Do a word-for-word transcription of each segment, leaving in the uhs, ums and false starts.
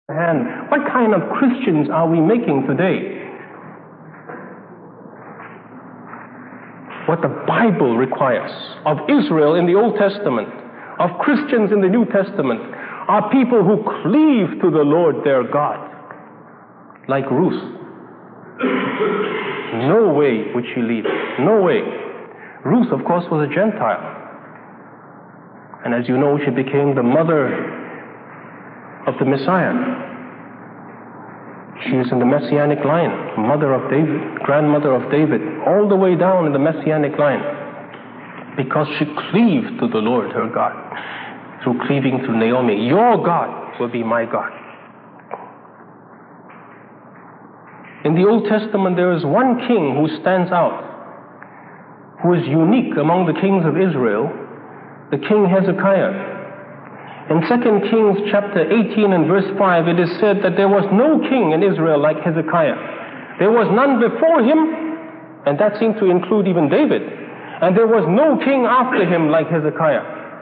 hand. What kind of Christians are we making today? What the Bible requires of Israel in the Old Testament, of Christians in the New Testament, are people who cleave to the Lord their God, like Ruth. No way would she leave. No way. Ruth, of course, was a Gentile. And as you know, she became the mother of the Messiah. She is in the Messianic line, mother of David, grandmother of David, all the way down in the Messianic line, because she cleaved to the Lord, her God, through cleaving to Naomi. Your God will be my God. In the Old Testament, there is one king who stands out, who is unique among the kings of Israel, the king Hezekiah. In Second Kings chapter eighteen and verse five, it is said that there was no king in Israel like Hezekiah. There was none before him, and that seemed to include even David. And there was no king after him like Hezekiah.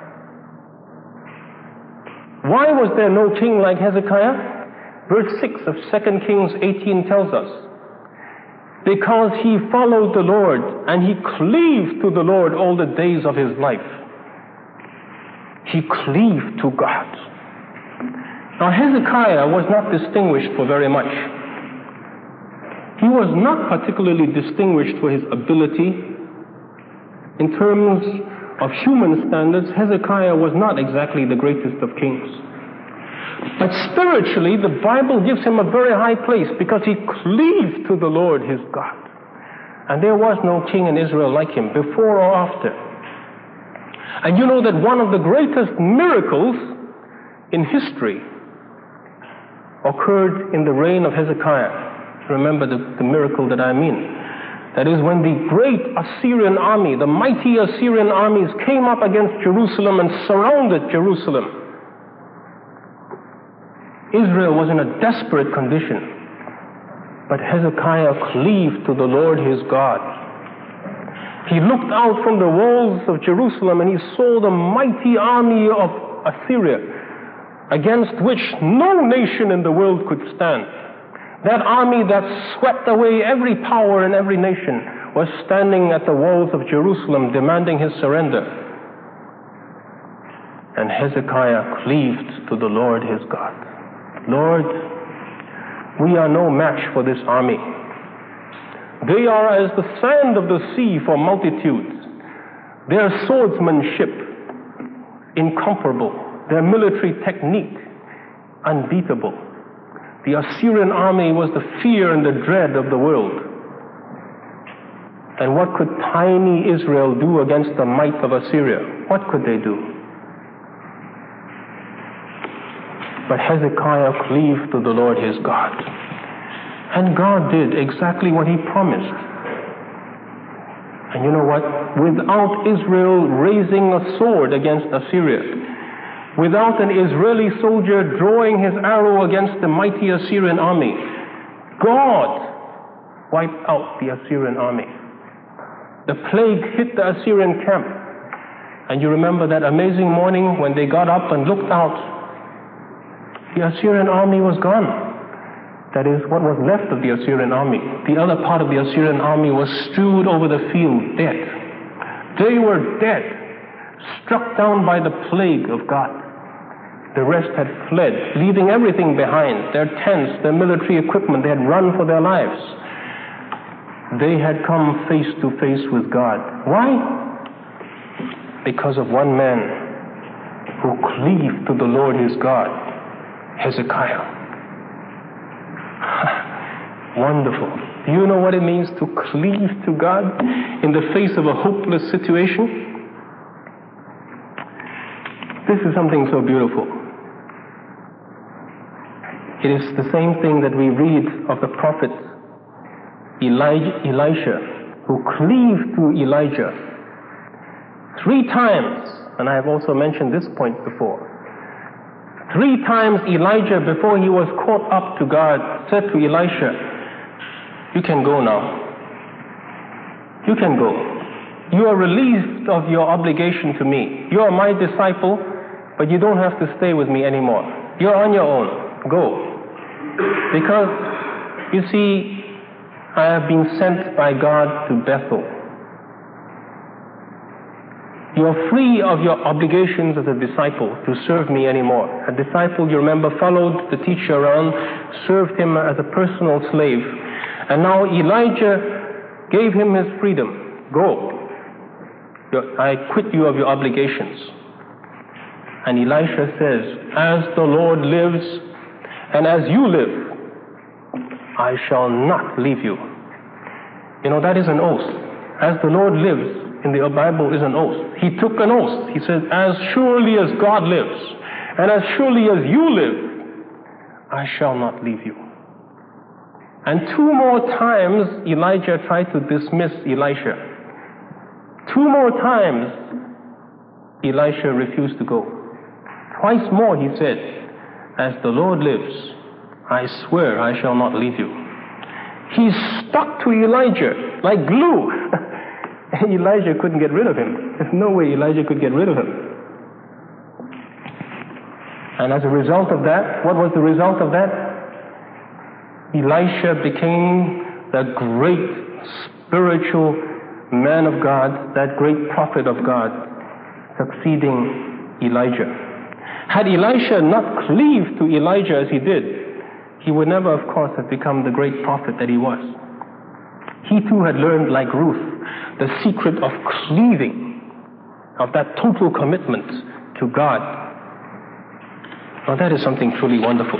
Why was there no king like Hezekiah? Verse six of Second Kings eighteen tells us, because he followed the Lord and he cleaved to the Lord all the days of his life. He cleaved to God. Now Hezekiah was not distinguished for very much. He was not particularly distinguished for his ability. In terms of human standards, Hezekiah was not exactly the greatest of kings. But spiritually, the Bible gives him a very high place because he cleaved to the Lord his God. And there was no king in Israel like him, before or after. And you know that one of the greatest miracles in history occurred in the reign of Hezekiah. Remember the, the miracle that I mean. That is when the great Assyrian army, the mighty Assyrian armies came up against Jerusalem and surrounded Jerusalem. Israel was in a desperate condition, but Hezekiah cleaved to the Lord his God. He looked out from the walls of Jerusalem and he saw the mighty army of Assyria, against which no nation in the world could stand. That army that swept away every power and every nation was standing at the walls of Jerusalem demanding his surrender. And Hezekiah cleaved to the Lord his God. Lord, we are no match for this army. They are as the sand of the sea for multitudes. Their swordsmanship incomparable. Their military technique unbeatable. The Assyrian army was the fear and the dread of the world. And what could tiny Israel do against the might of Assyria? What could they do? But Hezekiah cleaved to the Lord his God. And God did exactly what he promised. And you know what? Without Israel raising a sword against Assyria, without an Israeli soldier drawing his arrow against the mighty Assyrian army, God wiped out the Assyrian army. The plague hit the Assyrian camp. And you remember that amazing morning when they got up and looked out, the Assyrian army was gone. That is, what was left of the Assyrian army. The other part of the Assyrian army was strewed over the field, dead. They were dead, struck down by the plague of God. The rest had fled, leaving everything behind. Their tents, their military equipment, they had run for their lives. They had come face to face with God. Why? Because of one man who cleaved to the Lord his God, Hezekiah. Wonderful. Do you know what it means to cleave to God in the face of a hopeless situation? This is something so beautiful. It is the same thing that we read of the prophet Elijah, Elisha, who cleaved to Elijah. Three times, and I have also mentioned this point before, three times Elijah, before he was caught up to God, said to Elisha, you can go now. You can go. You are released of your obligation to me. You are my disciple, but you don't have to stay with me anymore. You're on your own. Go. Because, you see, I have been sent by God to Bethel. You are free of your obligations as a disciple to serve me anymore. A disciple, you remember, followed the teacher around, served him as a personal slave. And now Elijah gave him his freedom. Go. I quit you of your obligations. And Elisha says, as the Lord lives and as you live, I shall not leave you. You know, that is an oath. As the Lord lives in the Bible is an oath. He took an oath. He says, as surely as God lives and as surely as you live, I shall not leave you. And two more times Elijah tried to dismiss Elisha. Two more times Elisha refused to go. Twice more he said, as the Lord lives, I swear I shall not leave you. He stuck to Elijah like glue. And Elijah couldn't get rid of him. There's no way Elijah could get rid of him. And as a result of that, what was the result of that? Elisha became the great spiritual man of God, that great prophet of God, succeeding Elijah. Had Elisha not cleaved to Elijah as he did, he would never, of course, have become the great prophet that he was. He too had learned, like Ruth, the secret of cleaving, of that total commitment to God. Now that is something truly wonderful.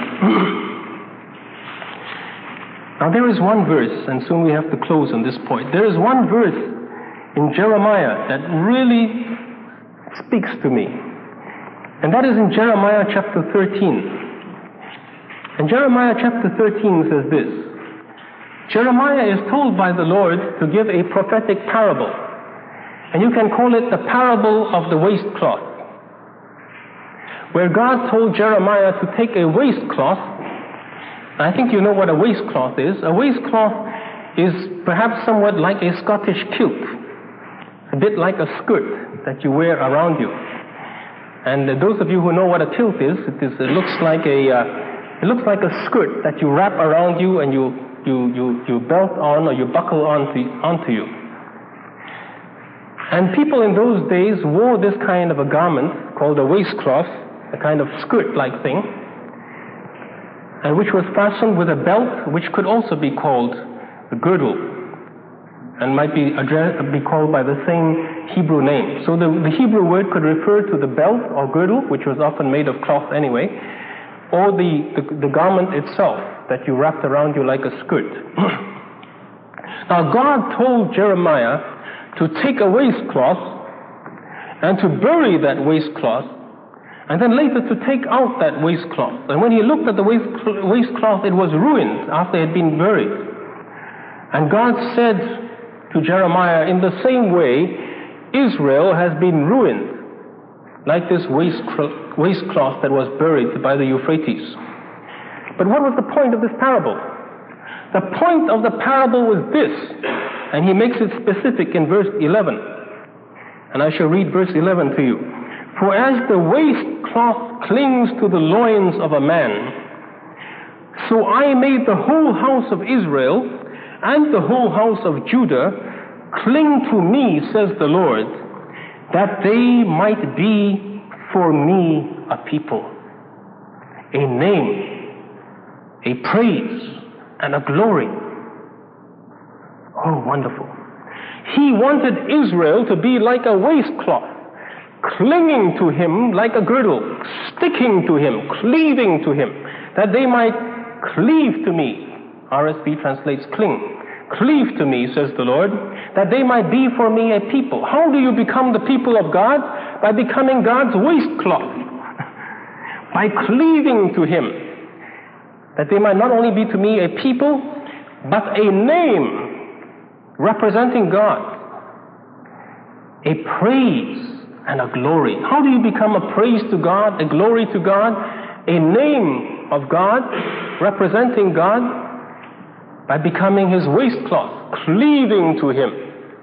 Now there is one verse, and soon we have to close on this point. There is one verse in Jeremiah that really speaks to me. And that is in Jeremiah chapter thirteen. And Jeremiah chapter thirteen says this. Jeremiah is told by the Lord to give a prophetic parable. And you can call it the parable of the waistcloth. Where God told Jeremiah to take a waistcloth. I think you know what a waistcloth is. A waistcloth is perhaps somewhat like a Scottish kilt. A bit like a skirt that you wear around you. And those of you who know what a kilt is, it, is, it looks like a uh, it looks like a skirt that you wrap around you and you you you, you belt on or you buckle onto onto you. And people in those days wore this kind of a garment called a waistcloth, a kind of skirt-like thing, and which was fastened with a belt, which could also be called a girdle, and might be addressed, be called by the same Hebrew name. So the, the Hebrew word could refer to the belt or girdle, which was often made of cloth anyway, or the, the, the garment itself that you wrapped around you like a skirt. Now God told Jeremiah to take a waistcloth and to bury that waistcloth, and then later to take out that waistcloth. And when he looked at the waist, waistcloth, it was ruined after it had been buried. And God said to Jeremiah, in the same way, Israel has been ruined, like this waistcloth that was buried by the Euphrates. But what was the point of this parable? The point of the parable was this, and he makes it specific in verse eleven. And I shall read verse eleven to you. For as the waistcloth clings to the loins of a man, so I made the whole house of Israel and the whole house of Judah cling to me, says the Lord, that they might be for me a people, a name, a praise, and a glory. Oh, wonderful. He wanted Israel to be like a waistcloth, clinging to him like a girdle, sticking to him, cleaving to him, that they might cleave to me. R S V translates cling. Cleave to me, says the Lord, that they might be for me a people. How do you become the people of God? By becoming God's waistcloth. By cleaving to him, that they might not only be to me a people, but a name representing God, a praise and a glory. How do you become a praise to God, a glory to God, a name of God, representing God? By becoming his waistcloth, cleaving to him.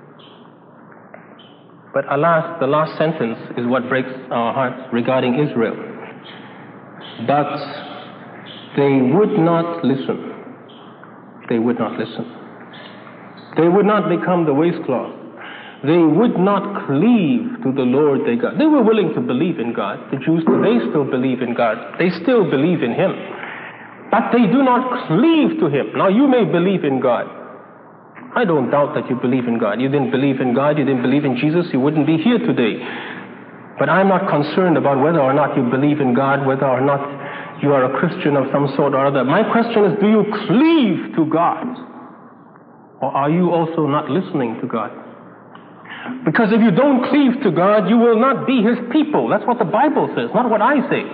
But alas, the last sentence is what breaks our hearts regarding Israel. But They would not listen. They would not listen. They would not become the waistcloth. They would not cleave to the Lord their God. They were willing to believe in God. The Jews today still believe in God. They still believe in Him. But they do not cleave to Him. Now you may believe in God. I don't doubt that you believe in God. You didn't believe in God, you didn't believe in Jesus, you wouldn't be here today. But I'm not concerned about whether or not you believe in God, whether or not you are a Christian of some sort or other. My question is, do you cleave to God? Or are you also not listening to God? Because if you don't cleave to God, you will not be His people. That's what the Bible says, not what I say.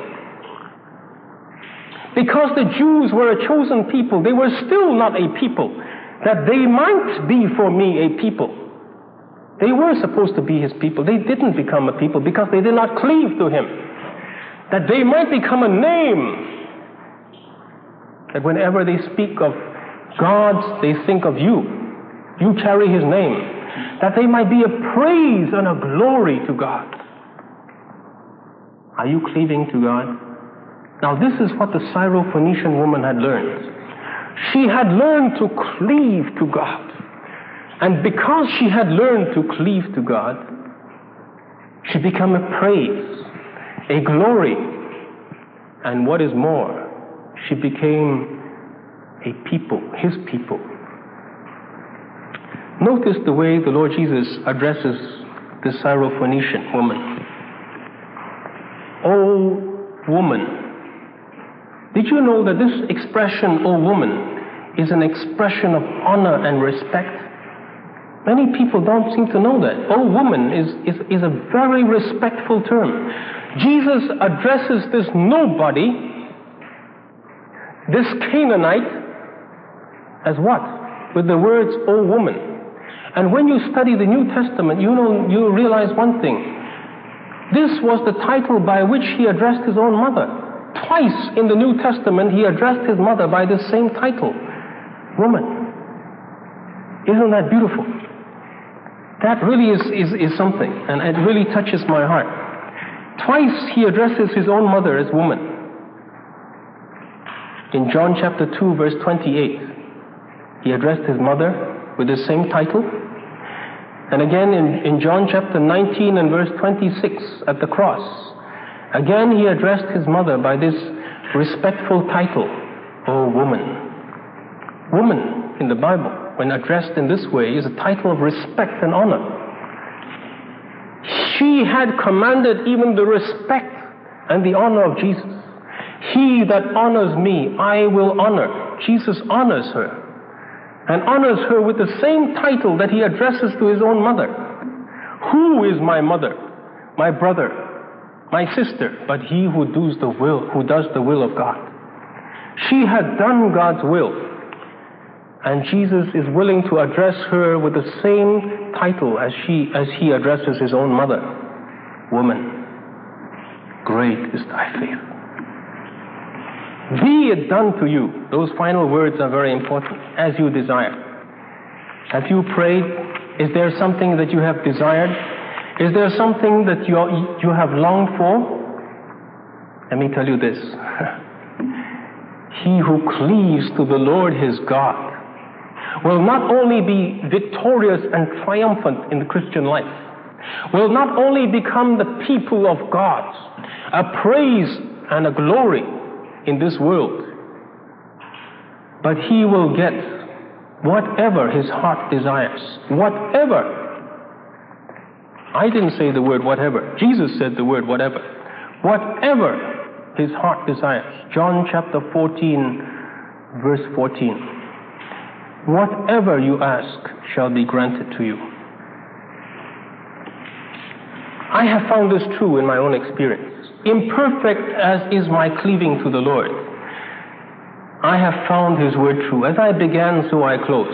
Because the Jews were a chosen people, they were still not a people, that they might be for me a people. They were supposed to be His people. They didn't become a people because they did not cleave to Him. That they might become a name. That whenever they speak of God, they think of you. You carry His name. That they might be a praise and a glory to God. Are you cleaving to God? Now this is what the Syrophoenician woman had learned. She had learned to cleave to God. And because she had learned to cleave to God, she became a praise, a glory, and what is more, she became a people, His people. Notice the way the Lord Jesus addresses the Syrophoenician woman. "O woman." Did you know that this expression, "O woman," is an expression of honor and respect? Many people don't seem to know that. "O woman" is, is, is a very respectful term. Jesus addresses this nobody, this Canaanite, as what? With the words, "O woman." And when you study the New Testament, you know, you realize one thing. This was the title by which He addressed His own mother. Twice in the New Testament, He addressed His mother by the same title, woman. Isn't that beautiful? That really is, is, is something, and it really touches my heart. Twice He addresses His own mother as woman. In John chapter two, verse twenty-eight, He addressed His mother with the same title. And again in, in John chapter nineteen and verse twenty-six at the cross, again He addressed His mother by this respectful title, "O woman." Woman in the Bible, when addressed in this way, is a title of respect and honor. She had commanded even the respect and the honor of Jesus. "He that honors me, I will honor." Jesus honors her, and honors her with the same title that He addresses to His own mother. "Who is my mother, my brother, my sister, but he who does the will, who does the will of God?" She had done God's will, and Jesus is willing to address her with the same title as she, as He addresses His own mother. "Woman, great is thy faith. Be it done to you." Those final words are very important. "As you desire." Have you prayed? Is there something that you have desired? Is there something that you, are, you have longed for? Let me tell you this. He who cleaves to the Lord his God will not only be victorious and triumphant in the Christian life, will not only become the people of God, a praise and a glory in this world, but he will get whatever his heart desires. Whatever. I didn't say the word whatever. Jesus said the word whatever. Whatever his heart desires. John chapter fourteen, verse fourteen. Whatever you ask shall be granted to you. I have found this true in my own experience. Imperfect as is my cleaving to the Lord, I have found His word true. As I began, so I close.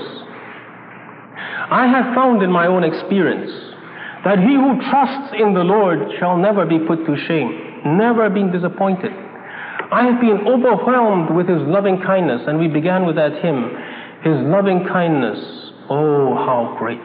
I have found in my own experience that he who trusts in the Lord shall never be put to shame, never be disappointed. I have been overwhelmed with His loving kindness, and we began with that hymn, His loving kindness, oh how great.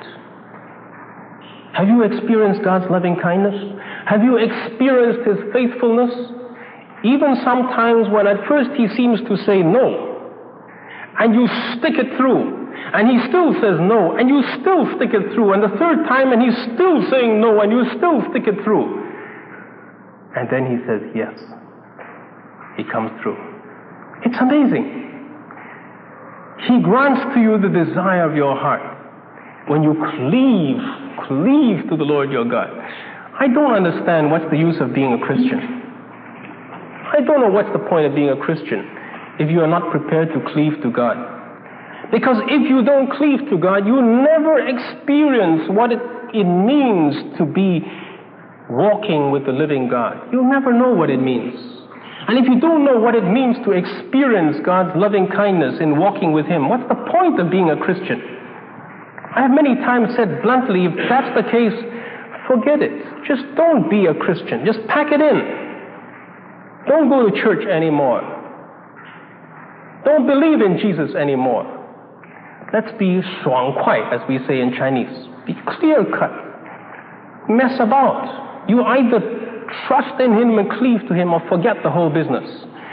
Have you experienced God's loving kindness? Have you experienced His faithfulness? Even sometimes when at first he seems to say no, and you stick it through, and he still says no, and you still stick it through, and the third time and he's still saying no, and you still stick it through. And then he says yes. He comes through. It's amazing. He grants to you the desire of your heart when you cleave, cleave to the Lord your God. I don't understand what's the use of being a Christian. I don't know what's the point of being a Christian if you are not prepared to cleave to God. Because if you don't cleave to God, you never experience what it, it means to be walking with the living God. You'll never know what it means. And if you don't know what it means to experience God's loving kindness in walking with Him, what's the point of being a Christian? I have many times said bluntly, if that's the case, forget it. Just don't be a Christian. Just pack it in. Don't go to church anymore. Don't believe in Jesus anymore. Let's be 爽快, as we say in Chinese. Be clear-cut. Mess about. You either trust in Him and cleave to Him or forget the whole business.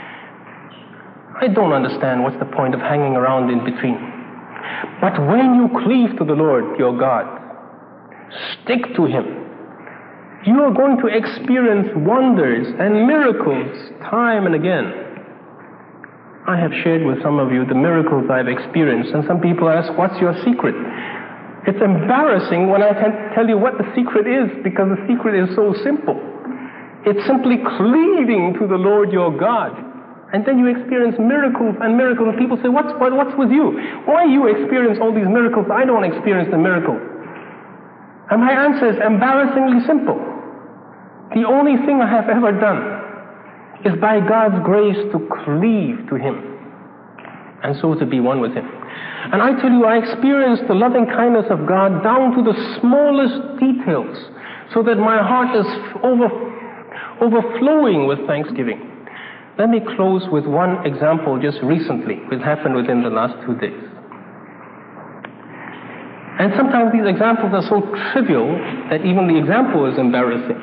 I don't understand what's the point of hanging around in between. But when you cleave to the Lord your God, stick to Him, you are going to experience wonders and miracles time and again. I have shared with some of you the miracles I've experienced, and some people ask, what's your secret? It's embarrassing when I can tell you what the secret is, because the secret is so simple. It's simply cleaving to the Lord your God. And then you experience miracles and miracles, and people say, what's, what, what's with you? Why you experience all these miracles? I don't experience the miracles. And my answer is embarrassingly simple. The only thing I have ever done is by God's grace to cleave to Him, and so to be one with Him. And I tell you, I experienced the loving kindness of God down to the smallest details, so that my heart is over, overflowing with thanksgiving. Let me close with one example just recently, which happened within the last two days. And sometimes these examples are so trivial that even the example is embarrassing.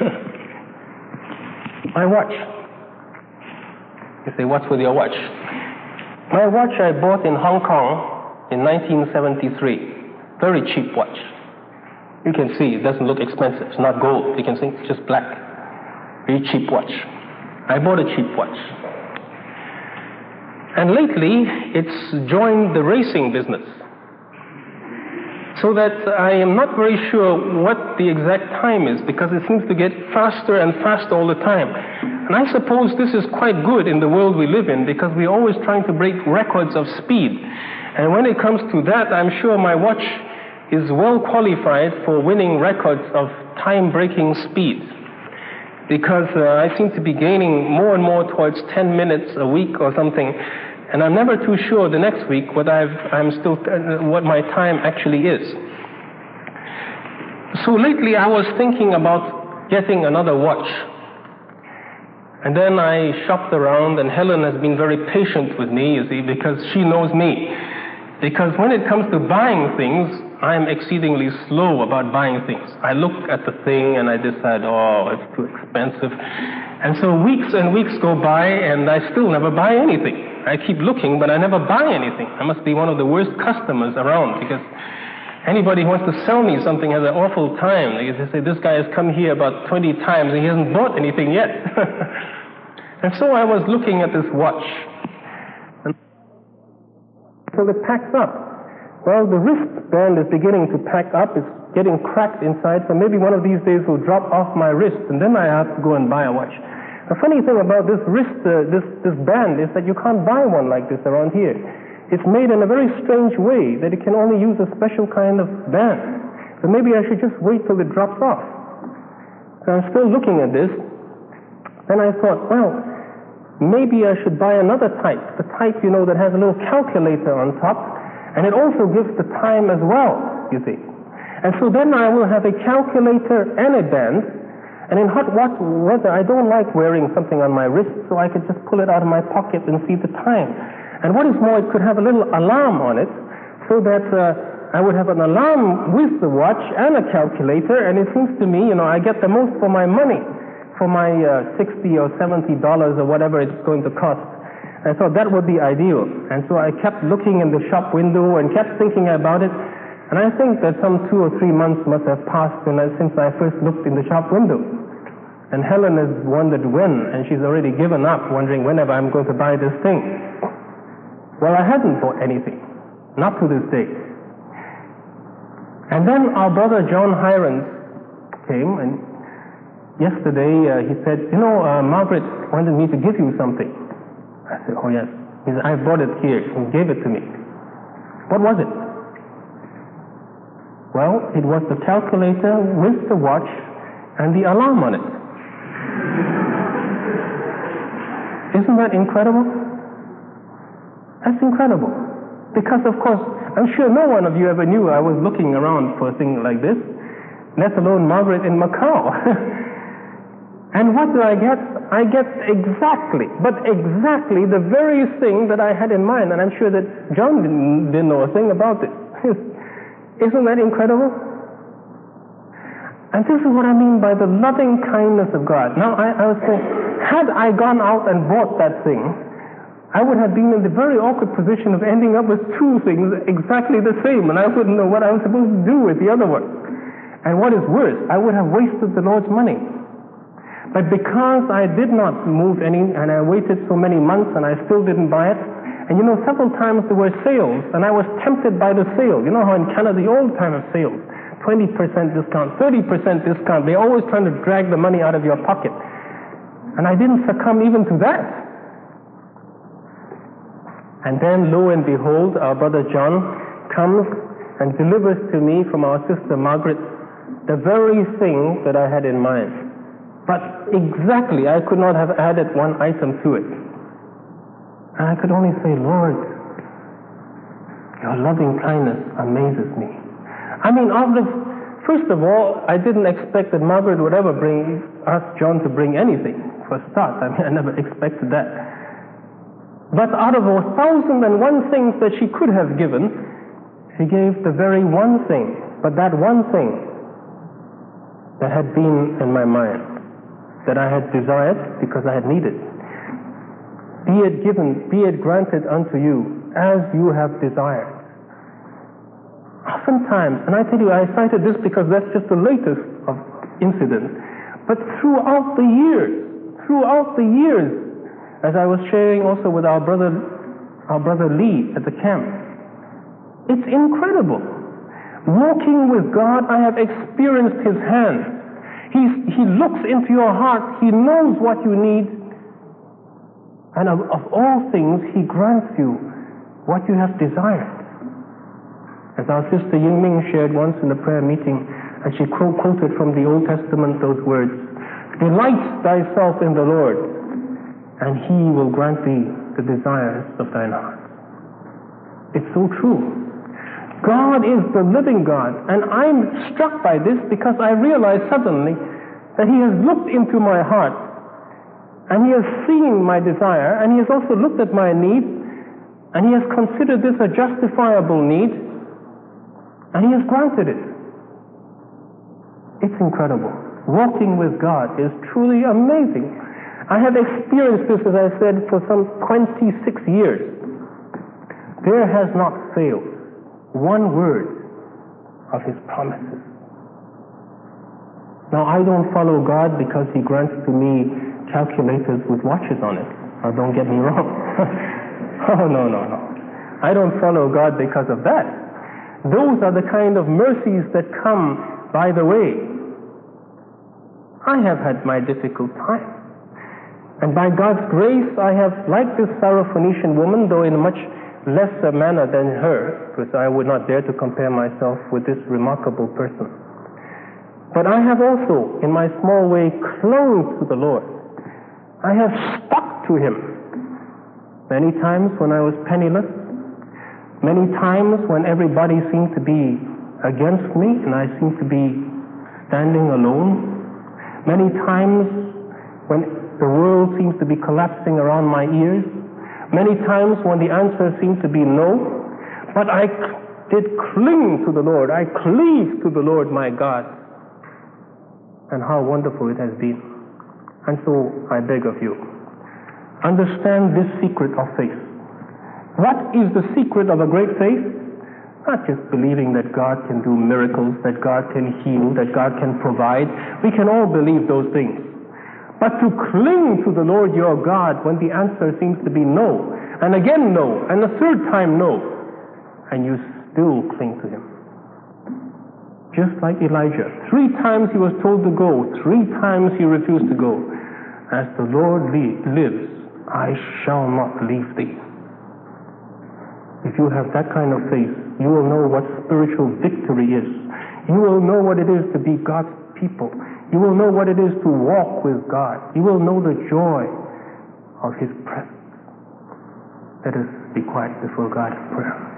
My watch. You say, what's with your watch? My watch I bought in Hong Kong in nineteen seventy-three. Very cheap watch. You can see it doesn't look expensive. It's not gold. You can see it's just black. Very cheap watch. I bought a cheap watch. And lately, it's joined the racing business. So that I am not very sure what the exact time is, because it seems to get faster and faster all the time. And I suppose this is quite good in the world we live in, because we're always trying to break records of speed. And when it comes to that, I'm sure my watch is well qualified for winning records of time-breaking speed. Because uh, I seem to be gaining more and more towards ten minutes a week or something. And I'm never too sure the next week what I've, I'm still, uh, what my time actually is. So lately I was thinking about getting another watch. And then I shopped around, and Helen has been very patient with me, you see, because she knows me. Because when it comes to buying things, I'm exceedingly slow about buying things. I look at the thing and I decide, oh, it's too expensive. And so weeks and weeks go by and I still never buy anything. I keep looking, but I never buy anything. I must be one of the worst customers around, because anybody who wants to sell me something has an awful time. They say, this guy has come here about twenty times and he hasn't bought anything yet. And so I was looking at this watch. And so it packs up. Well, the wristband is beginning to pack up. It's getting cracked inside, so maybe one of these days will drop off my wrist, and then I have to go and buy a watch. The funny thing about this wrist, uh, this, this band, is that you can't buy one like this around here. It's made in a very strange way, that it can only use a special kind of band. So maybe I should just wait till it drops off. So I'm still looking at this. Then I thought, well, maybe I should buy another type, the type, you know, that has a little calculator on top, and it also gives the time as well, you see. And so then I will have a calculator and a band, and in hot weather I don't like wearing something on my wrist, so I could just pull it out of my pocket and see the time. And what is more, it could have a little alarm on it, so that uh, I would have an alarm with the watch and a calculator, and it seems to me, you know, I get the most for my money. for my uh, sixty or seventy dollars or whatever it's going to cost. I thought that would be ideal. And so I kept looking in the shop window and kept thinking about it. And I think that some two or three months must have passed since I first looked in the shop window. And Helen has wondered when, and she's already given up, wondering whenever I'm going to buy this thing. Well, I hadn't bought anything. Not to this day. And then our brother John Hirons came, and yesterday uh, he said, you know, uh, Margaret wanted me to give you something. I said, oh yes. He said, I brought it here. He gave it to me. What was it? Well, it was the calculator with the watch and the alarm on it. Isn't that incredible? That's incredible. Because of course, I'm sure no one of you ever knew I was looking around for a thing like this, let alone Margaret in Macau. And what do I get? I get exactly, but exactly the very thing that I had in mind, and I'm sure that John didn't, didn't know a thing about this. Isn't that incredible? And this is what I mean by the loving kindness of God. Now, I, I was saying, had I gone out and bought that thing, I would have been in the very awkward position of ending up with two things exactly the same, and I wouldn't know what I was supposed to do with the other one. And what is worse, I would have wasted the Lord's money. But because I did not move any, and I waited so many months, and I still didn't buy it, and you know, several times there were sales, and I was tempted by the sale. You know how in Canada, the old time of sales, twenty percent discount, thirty percent discount, they're always trying to drag the money out of your pocket. And I didn't succumb even to that. And then, lo and behold, our brother John comes and delivers to me from our sister Margaret the very thing that I had in mind. But exactly, I could not have added one item to it. And I could only say, Lord, your loving kindness amazes me. I mean, after, first of all, I didn't expect that Margaret would ever bring, ask John to bring anything, for a start. I mean, I never expected that. But out of a thousand and one things that she could have given, she gave the very one thing, but that one thing that had been in my mind, that I had desired because I had needed. Be it given, be it granted unto you as you have desired. Oftentimes, and I tell you, I cited this because that's just the latest of incidents, but throughout the years, throughout the years, as I was sharing also with our brother, our brother Lee at the camp, it's incredible. Walking with God, I have experienced His hand. He's, he looks into your heart. He knows what you need. And of, of all things, He grants you what you have desired. As our sister Ying Ming shared once in the prayer meeting, and she quoted from the Old Testament those words, delight thyself in the Lord, and He will grant thee the desires of thine heart. It's so true. God is the living God, and I'm struck by this because I realize suddenly that He has looked into my heart, and He has seen my desire, and He has also looked at my need, and He has considered this a justifiable need, and He has granted it. It's incredible. Walking with God is truly amazing. I have experienced this, as I said, for some twenty-six years. There has not failed one word of His promises. Now, I don't follow God because He grants to me calculators with watches on it. Now, don't get me wrong. Oh, no, no, no. I don't follow God because of that. Those are the kind of mercies that come by the way. I have had my difficult times. And by God's grace, I have, like this Syrophoenician woman, though in a much lesser manner than her, because I would not dare to compare myself with this remarkable person. But I have also, in my small way, clung to the Lord. I have stuck to Him. Many times when I was penniless, many times when everybody seemed to be against me and I seemed to be standing alone, many times when the world seems to be collapsing around my ears, many times when the answer seemed to be no, but I did cling to the Lord. I cleave to the Lord my God. And how wonderful it has been. And so I beg of you, understand this secret of faith. What is the secret of a great faith? Not just believing that God can do miracles, that God can heal, that God can provide. We can all believe those things. But to cling to the Lord your God when the answer seems to be no, and again no, and a third time no, and you still cling to Him. Just like Elijah. Three times he was told to go. Three times he refused to go. As the Lord lives, I shall not leave thee. If you have that kind of faith, you will know what spiritual victory is. You will know what it is to be God's people. You will know what it is to walk with God. You will know the joy of His presence. Let us be quiet before God in prayer.